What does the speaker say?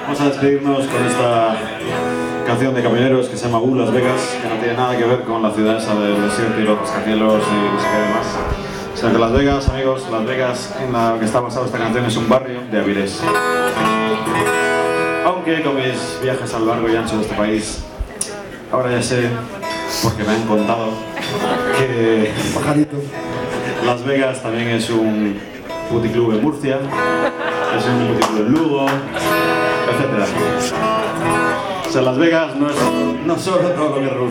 Vamos a despedirnos con esta canción de Camioneros que se llama Las Vegas, que no tiene nada que ver con la ciudad esa del desierto y los rascacielos y no sé qué demás. Sino que Las Vegas, amigos, Las Vegas en la que está basada esta canción es un barrio de Avilés. Aunque con mis viajes a lo largo y ancho de este país, ahora ya sé, porque me han contado, que Las Vegas también es un puticlub en Murcia, es un puticlub en Lugo, etc. O sea, Las Vegas no es solo todo lo que